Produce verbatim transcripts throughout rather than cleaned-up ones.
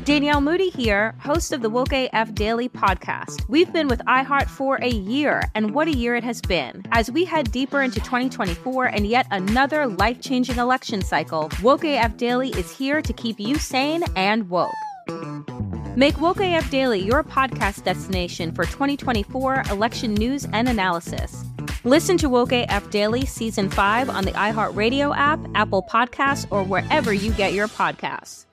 Danielle Moody here, host of the Woke A F Daily podcast. We've been with iHeart for a year, and what a year it has been. As we head deeper into twenty twenty-four and yet another life-changing election cycle, Woke A F Daily is here to keep you sane and woke. Make Woke A F Daily your podcast destination for twenty twenty-four election news and analysis. Listen to Woke A F Daily Season five on the iHeartRadio app, Apple Podcasts, or wherever you get your podcasts.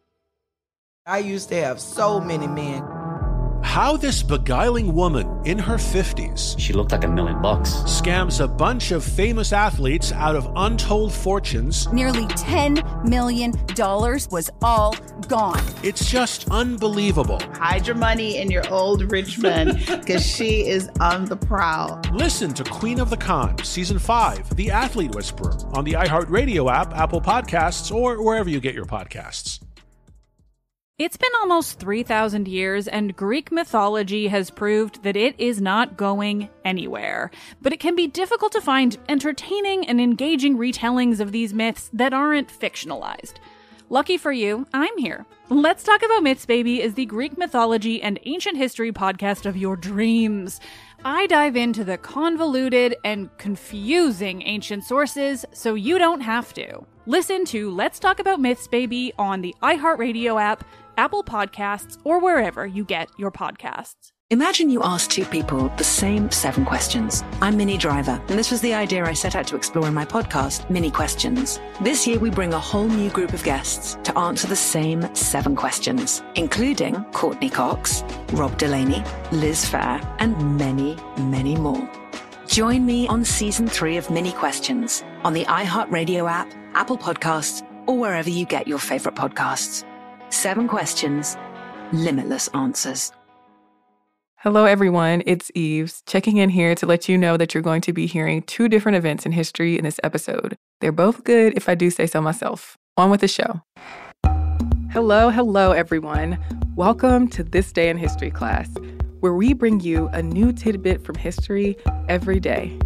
I used to have so many men. How this beguiling woman in her fifties, she looked like a million bucks, scams a bunch of famous athletes out of untold fortunes. Nearly ten million dollars was all gone. It's just unbelievable. Hide your money in your old rich man, because she is on the prowl. Listen to Queen of the Con, Season five, The Athlete Whisperer, on the iHeartRadio app, Apple Podcasts, or wherever you get your podcasts. It's been almost three thousand years, and Greek mythology has proved that it is not going anywhere. But it can be difficult to find entertaining and engaging retellings of these myths that aren't fictionalized. Lucky for you, I'm here. Let's Talk About Myths, Baby is the Greek mythology and ancient history podcast of your dreams. I dive into the convoluted and confusing ancient sources so you don't have to. Listen to Let's Talk About Myths, Baby on the iHeartRadio app, Apple Podcasts, or wherever you get your podcasts. Imagine you ask two people the same seven questions. I'm Minnie Driver, and this was the idea I set out to explore in my podcast, Minnie Questions. This year, we bring a whole new group of guests to answer the same seven questions, including Courtney Cox, Rob Delaney, Liz Phair, and many, many more. Join me on Season three of Minnie Questions on the iHeartRadio app, Apple Podcasts, or wherever you get your favorite podcasts. Seven questions, limitless answers. Hello, everyone. It's Eves, checking in here to let you know that you're going to be hearing two different events in history in this episode. They're both good, if I do say so myself. On with the show. Hello, hello, everyone. Welcome to This Day in History class, where we bring you a new tidbit from history every day.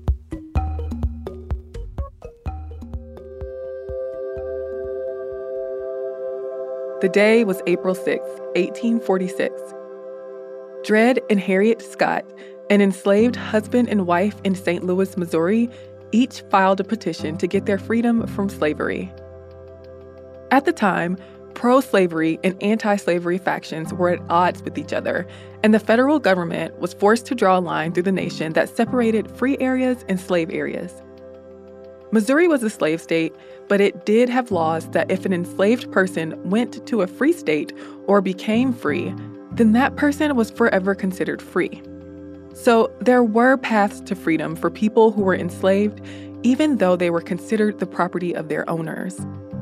The day was April sixth, eighteen forty-six. Dred and Harriet Scott, an enslaved husband and wife in Saint Louis, Missouri, each filed a petition to get their freedom from slavery. At the time, pro-slavery and anti-slavery factions were at odds with each other, and the federal government was forced to draw a line through the nation that separated free areas and slave areas. Missouri was a slave state, but it did have laws that if an enslaved person went to a free state or became free, then that person was forever considered free. So there were paths to freedom for people who were enslaved, even though they were considered the property of their owners.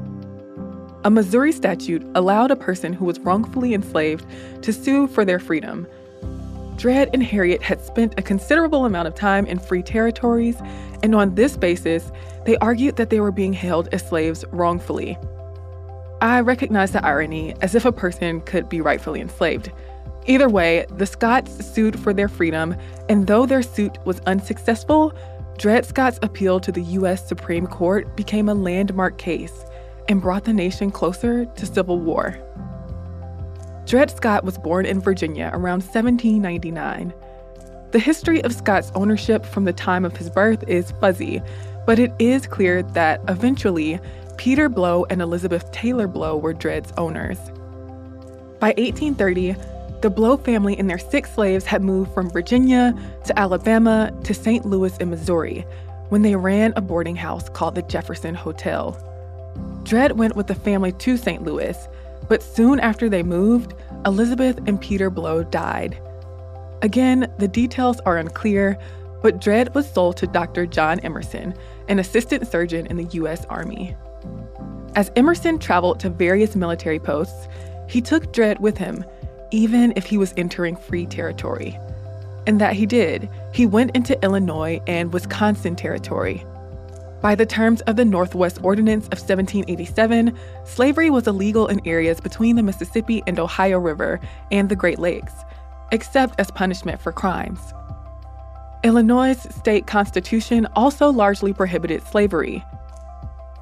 A Missouri statute allowed a person who was wrongfully enslaved to sue for their freedom. Dred and Harriet had spent a considerable amount of time in free territories, and on this basis, they argued that they were being held as slaves wrongfully. I recognize the irony, as if a person could be rightfully enslaved. Either way, the Scotts sued for their freedom, and though their suit was unsuccessful, Dred Scott's appeal to the U S Supreme Court became a landmark case and brought the nation closer to civil war. Dred Scott was born in Virginia around seventeen ninety-nine. The history of Scott's ownership from the time of his birth is fuzzy, but it is clear that eventually, Peter Blow and Elizabeth Taylor Blow were Dred's owners. By eighteen thirty, the Blow family and their six slaves had moved from Virginia to Alabama to Saint Louis in Missouri, when they ran a boarding house called the Jefferson Hotel. Dred went with the family to Saint Louis, but soon after they moved, Elizabeth and Peter Blow died. Again, the details are unclear, but Dred was sold to Doctor John Emerson, an assistant surgeon in the U S Army. As Emerson traveled to various military posts, he took Dred with him, even if he was entering free territory. And that he did. He went into Illinois and Wisconsin territory. By the terms of the Northwest Ordinance of seventeen eighty-seven, slavery was illegal in areas between the Mississippi and Ohio River and the Great Lakes, except as punishment for crimes. Illinois' state constitution also largely prohibited slavery.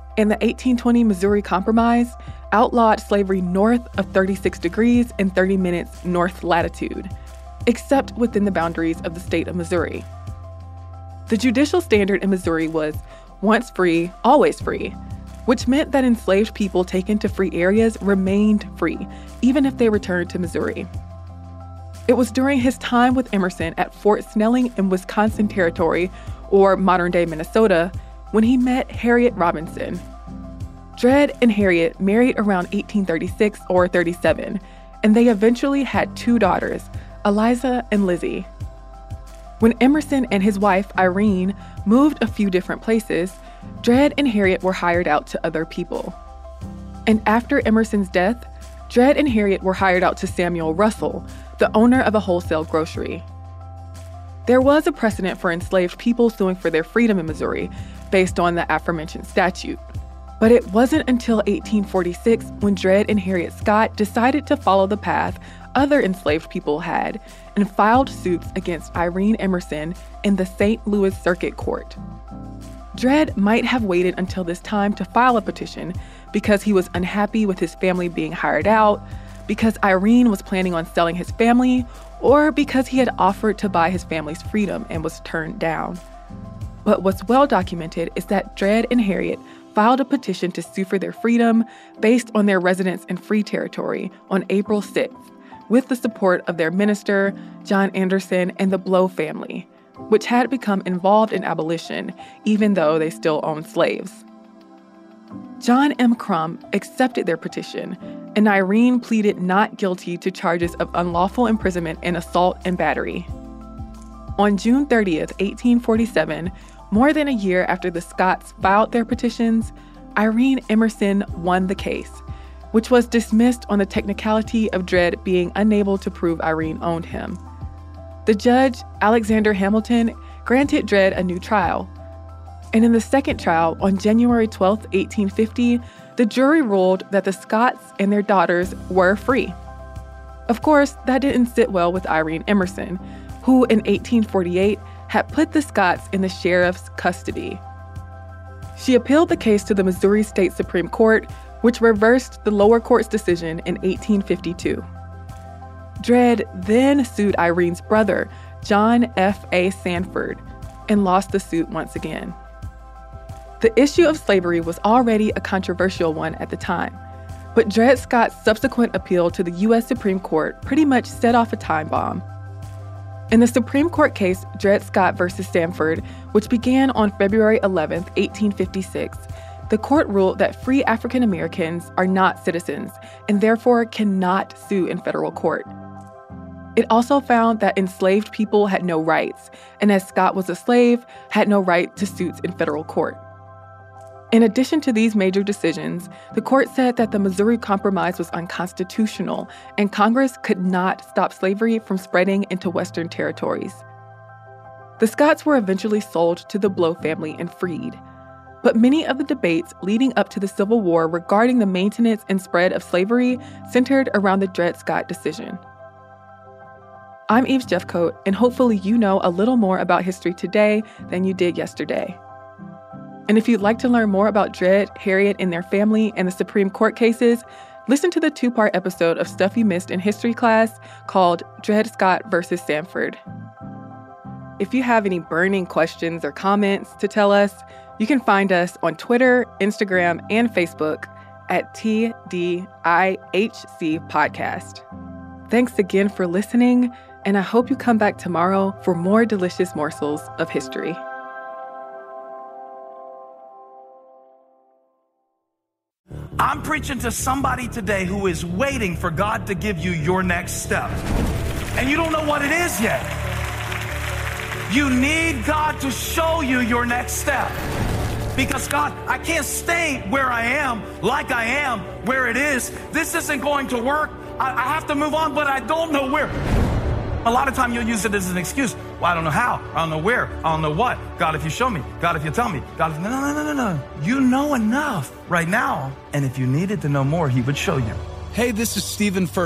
And the eighteen twenty Missouri Compromise outlawed slavery north of thirty-six degrees and thirty minutes north latitude, except within the boundaries of the state of Missouri. The judicial standard in Missouri was once free, always free, which meant that enslaved people taken to free areas remained free, even if they returned to Missouri. It was during his time with Emerson at Fort Snelling in Wisconsin Territory, or modern-day Minnesota, when he met Harriet Robinson. Dred and Harriet married around eighteen thirty-six or thirty-seven, and they eventually had two daughters, Eliza and Lizzie. When Emerson and his wife, Irene, moved a few different places, Dred and Harriet were hired out to other people. And after Emerson's death, Dred and Harriet were hired out to Samuel Russell, the owner of a wholesale grocery. There was a precedent for enslaved people suing for their freedom in Missouri based on the aforementioned statute. But it wasn't until eighteen forty-six when Dred and Harriet Scott decided to follow the path other enslaved people had and filed suits against Irene Emerson in the Saint Louis Circuit Court. Dred might have waited until this time to file a petition because he was unhappy with his family being hired out, because Irene was planning on selling his family, or because he had offered to buy his family's freedom and was turned down. But what's well documented is that Dred and Harriet filed a petition to sue for their freedom based on their residence in free territory on April sixth, with the support of their minister, John Anderson, and the Blow family, which had become involved in abolition, even though they still owned slaves. John M. Crum accepted their petition, and Irene pleaded not guilty to charges of unlawful imprisonment and assault and battery. On June thirtieth, eighteen forty-seven, more than a year after the Scotts filed their petitions, Irene Emerson won the case, which was dismissed on the technicality of Dred being unable to prove Irene owned him. The judge, Alexander Hamilton, granted Dred a new trial. And in the second trial, on January twelfth, eighteen fifty, the jury ruled that the Scotts and their daughters were free. Of course, that didn't sit well with Irene Emerson, who in eighteen forty-eight had put the Scotts in the sheriff's custody. She appealed the case to the Missouri State Supreme Court, which reversed the lower court's decision in eighteen fifty-two. Dred then sued Irene's brother, John F A Sanford, and lost the suit once again. The issue of slavery was already a controversial one at the time, but Dred Scott's subsequent appeal to the U S Supreme Court pretty much set off a time bomb. In the Supreme Court case Dred Scott versus Sanford, which began on February eleventh, eighteen fifty-six, the court ruled that free African Americans are not citizens and therefore cannot sue in federal court. It also found that enslaved people had no rights, and as Scott was a slave, had no right to suits in federal court. In addition to these major decisions, the court said that the Missouri Compromise was unconstitutional and Congress could not stop slavery from spreading into Western territories. The Scotts were eventually sold to the Blow family and freed. But many of the debates leading up to the Civil War regarding the maintenance and spread of slavery centered around the Dred Scott decision. I'm Eves Jeffcoat, and hopefully you know a little more about history today than you did yesterday. And if you'd like to learn more about Dred, Harriet, and their family and the Supreme Court cases, listen to the two-part episode of Stuff You Missed in History class called Dred Scott versus Sanford. If you have any burning questions or comments to tell us, you can find us on Twitter, Instagram, and Facebook at T D I H C Podcast. Thanks again for listening, and I hope you come back tomorrow for more delicious morsels of history. I'm preaching to somebody today who is waiting for God to give you your next step, and you don't know what it is yet. You need God to show you your next step. Because God, I can't stay where I am, like I am, where it is. This isn't going to work. I, I have to move on, but I don't know where. A lot of time you'll use it as an excuse. Well, I don't know how. I don't know where. I don't know what. God, if you show me. God, if you tell me. God, if... No, no, no, no, no. You know enough right now. And if you needed to know more, he would show you. Hey, this is Stephen Furtick.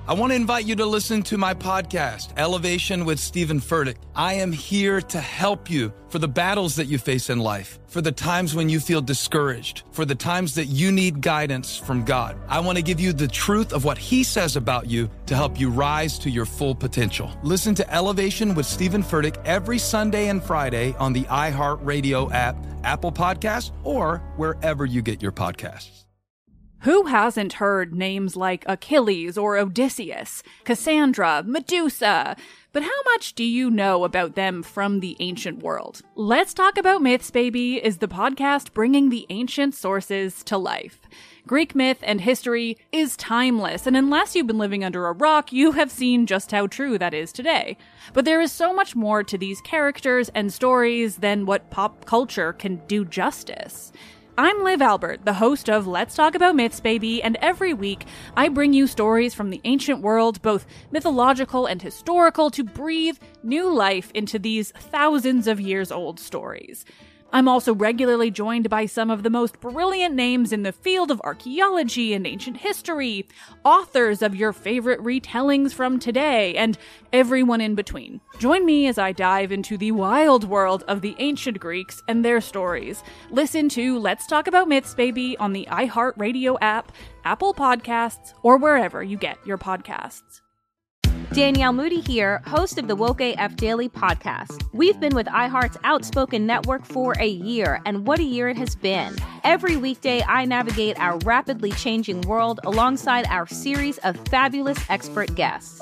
I want to invite you to listen to my podcast, Elevation with Stephen Furtick. I am here to help you for the battles that you face in life, for the times when you feel discouraged, for the times that you need guidance from God. I want to give you the truth of what He says about you to help you rise to your full potential. Listen to Elevation with Stephen Furtick every Sunday and Friday on the iHeartRadio app, Apple Podcasts, or wherever you get your podcasts. Who hasn't heard names like Achilles or Odysseus, Cassandra, Medusa? But how much do you know about them from the ancient world? Let's Talk About Myths, Baby is the podcast bringing the ancient sources to life. Greek myth and history is timeless, and unless you've been living under a rock, you have seen just how true that is today. But there is so much more to these characters and stories than what pop culture can do justice. I'm Liv Albert, the host of Let's Talk About Myths, Baby, and every week I bring you stories from the ancient world, both mythological and historical, to breathe new life into these thousands of years old stories. I'm also regularly joined by some of the most brilliant names in the field of archaeology and ancient history, authors of your favorite retellings from today, and everyone in between. Join me as I dive into the wild world of the ancient Greeks and their stories. Listen to Let's Talk About Myths, Baby on the iHeartRadio app, Apple Podcasts, or wherever you get your podcasts. Danielle Moody here, host of the Woke A F Daily podcast. We've been with iHeart's Outspoken Network for a year, and what a year it has been. Every weekday, I navigate our rapidly changing world alongside our series of fabulous expert guests.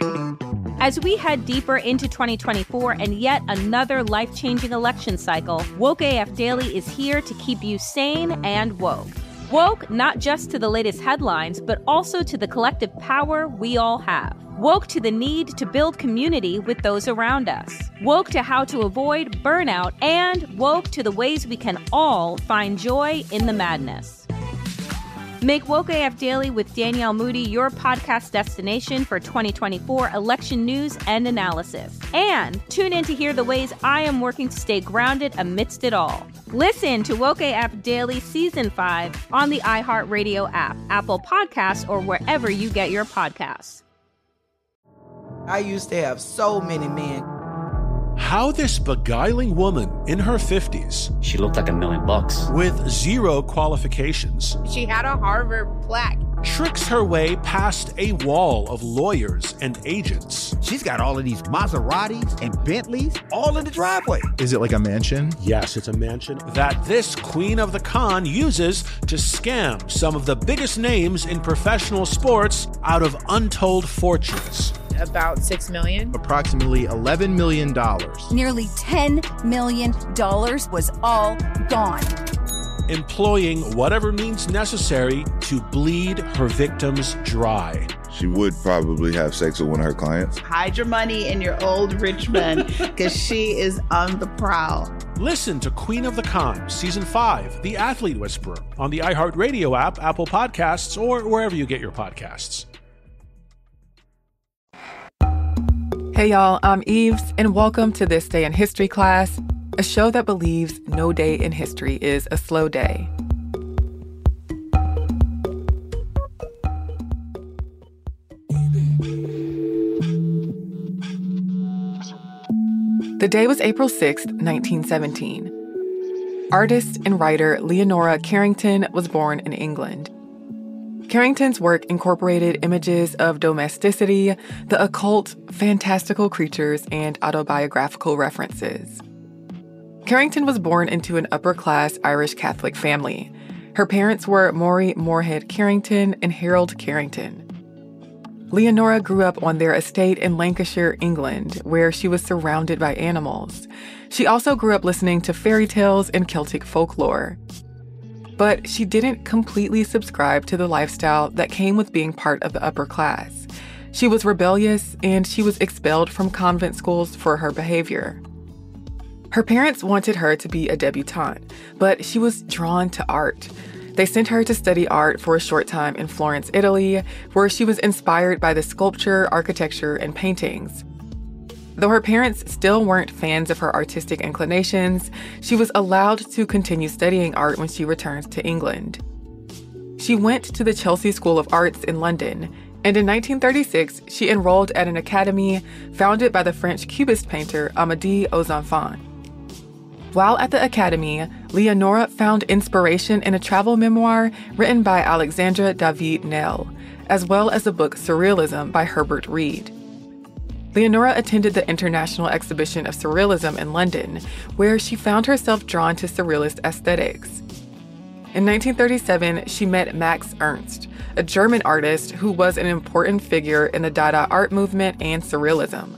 As we head deeper into twenty twenty-four and yet another life-changing election cycle, Woke A F Daily is here to keep you sane and woke. Woke not just to the latest headlines, but also to the collective power we all have. Woke to the need to build community with those around us. Woke to how to avoid burnout, and woke to the ways we can all find joy in the madness. Make Woke A F Daily with Danielle Moody your podcast destination for twenty twenty-four election news and analysis. And tune in to hear the ways I am working to stay grounded amidst it all. Listen to Woke A F Daily Season five on the iHeartRadio app, Apple Podcasts, or wherever you get your podcasts. I used to have so many men. How this beguiling woman in her fifties, she looked like a million bucks, with zero qualifications, she had a Harvard plaque, tricks her way past a wall of lawyers and agents. She's got all of these Maseratis and Bentleys all in the driveway. Is it like a mansion? Yes, it's a mansion that this queen of the con uses to scam some of the biggest names in professional sports out of untold fortunes. About six million dollars. Approximately eleven million dollars. Nearly ten million dollars was all gone. Employing whatever means necessary to bleed her victims dry. She would probably have sex with one of her clients. Hide your money in your old rich man, because she is on the prowl. Listen to Queen of the Con, Season five, The Athlete Whisperer, on the iHeartRadio app, Apple Podcasts, or wherever you get your podcasts. Hey y'all, I'm Eves, and welcome to This Day in History class, a show that believes no day in history is a slow day. The day was April sixth, nineteen seventeen. Artist and writer Leonora Carrington was born in England. Carrington's work incorporated images of domesticity, the occult, fantastical creatures, and autobiographical references. Carrington was born into an upper-class Irish Catholic family. Her parents were Maury Moorhead Carrington and Harold Carrington. Leonora grew up on their estate in Lancashire, England, where she was surrounded by animals. She also grew up listening to fairy tales and Celtic folklore. But she didn't completely subscribe to the lifestyle that came with being part of the upper class. She was rebellious, and she was expelled from convent schools for her behavior. Her parents wanted her to be a debutante, but she was drawn to art. They sent her to study art for a short time in Florence, Italy, where she was inspired by the sculpture, architecture, and paintings. Though her parents still weren't fans of her artistic inclinations, she was allowed to continue studying art when she returned to England. She went to the Chelsea School of Arts in London, And in nineteen thirty-six, she enrolled at an academy founded by the French Cubist painter Amédée aux Enfants. While at the academy, Leonora found inspiration in a travel memoir written by Alexandra David Nel, as well as the book Surrealism by Herbert Reed. Leonora attended the International Exhibition of Surrealism in London, where she found herself drawn to surrealist aesthetics. In nineteen thirty-seven, she met Max Ernst, a German artist who was an important figure in the Dada art movement and surrealism.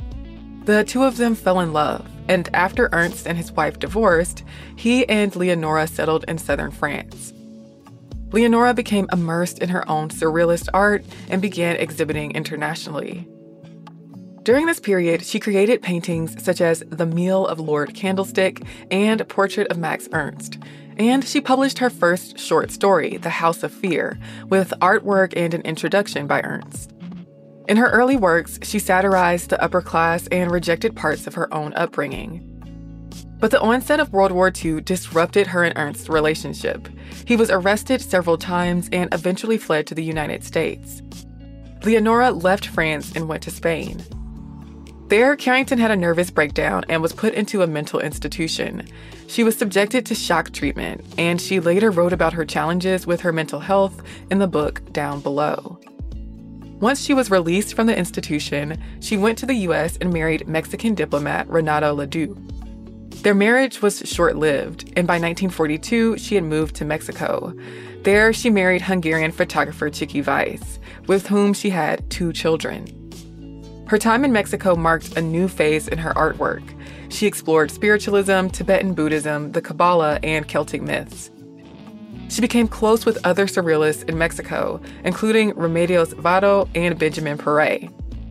The two of them fell in love, and after Ernst and his wife divorced, he and Leonora settled in southern France. Leonora became immersed in her own surrealist art and began exhibiting internationally. During this period, she created paintings such as The Meal of Lord Candlestick and Portrait of Max Ernst, and she published her first short story, The House of Fear, with artwork and an introduction by Ernst. In her early works, she satirized the upper class and rejected parts of her own upbringing. But the onset of World War Two disrupted her and Ernst's relationship. He was arrested several times and eventually fled to the United States. Leonora left France and went to Spain. There, Carrington had a nervous breakdown and was put into a mental institution. She was subjected to shock treatment, and she later wrote about her challenges with her mental health in the book Down Below. Once she was released from the institution, she went to the U S and married Mexican diplomat Renato Ledoux. Their marriage was short-lived, and by nineteen forty-two, she had moved to Mexico. There, she married Hungarian photographer Chicky Weiss, with whom she had two children. Her time in Mexico marked a new phase in her artwork. She explored spiritualism, Tibetan Buddhism, the Kabbalah, and Celtic myths. She became close with other surrealists in Mexico, including Remedios Varo and Benjamin Perret.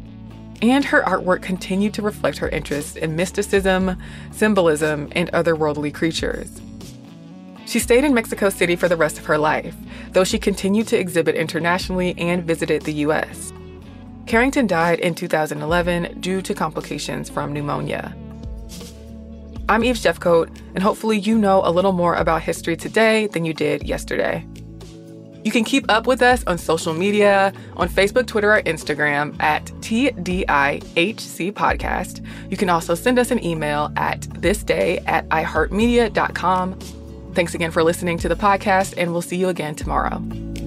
And her artwork continued to reflect her interest in mysticism, symbolism, and otherworldly creatures. She stayed in Mexico City for the rest of her life, though she continued to exhibit internationally and visited the U S. Carrington died in two thousand eleven due to complications from pneumonia. I'm Eve Jeffcoat, and hopefully you know a little more about history today than you did yesterday. You can keep up with us on social media, on Facebook, Twitter, or Instagram at T D I H C Podcast. You can also send us an email at thisday at i heart media dot com. Thanks again for listening to the podcast, and we'll see you again tomorrow.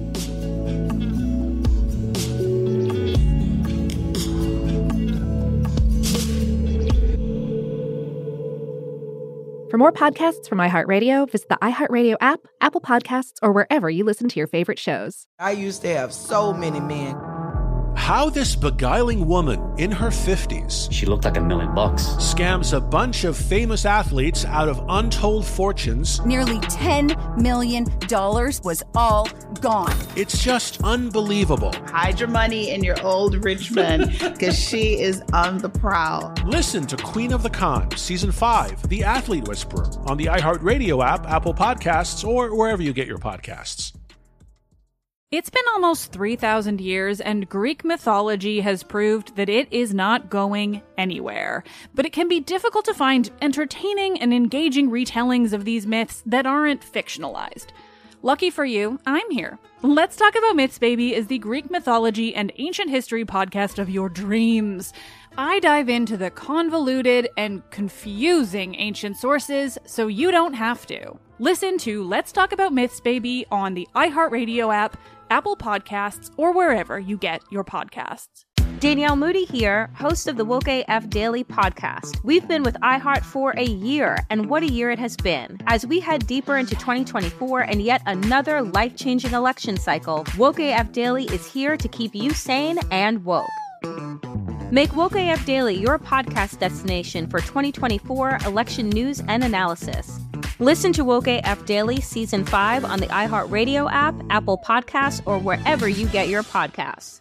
For more podcasts from iHeartRadio, visit the iHeartRadio app, Apple Podcasts, or wherever you listen to your favorite shows. I used to have so many men. How this beguiling woman in her fifties, she looked like a million bucks, scams a bunch of famous athletes out of untold fortunes. Nearly ten million dollars was all gone. It's just unbelievable. Hide your money in your old rich man, because she is on the prowl. Listen to Queen of the Con, Season five, The Athlete Whisperer, on the iHeartRadio app, Apple Podcasts, or wherever you get your podcasts. It's been almost three thousand years, and Greek mythology has proved that it is not going anywhere. But it can be difficult to find entertaining and engaging retellings of these myths that aren't fictionalized. Lucky for you, I'm here. Let's Talk About Myths, Baby is the Greek mythology and ancient history podcast of your dreams. I dive into the convoluted and confusing ancient sources so you don't have to. Listen to Let's Talk About Myths, Baby on the iHeartRadio app, Apple Podcasts, or wherever you get your podcasts. Danielle Moody here, host of the Woke A F Daily podcast. We've been with iHeart for a year, and what a year it has been. As we head deeper into twenty twenty-four and yet another life-changing election cycle, Woke A F Daily is here to keep you sane and woke. Make Woke A F Daily your podcast destination for twenty twenty-four election news and analysis. Listen to Woke A F Daily Season five on the iHeartRadio app, Apple Podcasts, or wherever you get your podcasts.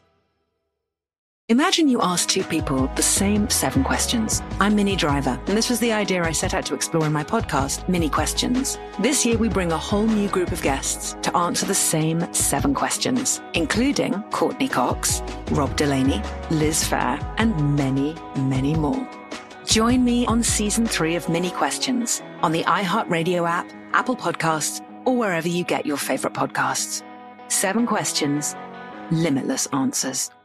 Imagine you ask two people the same seven questions. I'm Minnie Driver, and this was the idea I set out to explore in my podcast, Mini Questions. This year, we bring a whole new group of guests to answer the same seven questions, including Courtney Cox, Rob Delaney, Liz Phair, and many, many more. Join me on Season three of Mini Questions on the iHeartRadio app, Apple Podcasts, or wherever you get your favorite podcasts. Seven questions, limitless answers.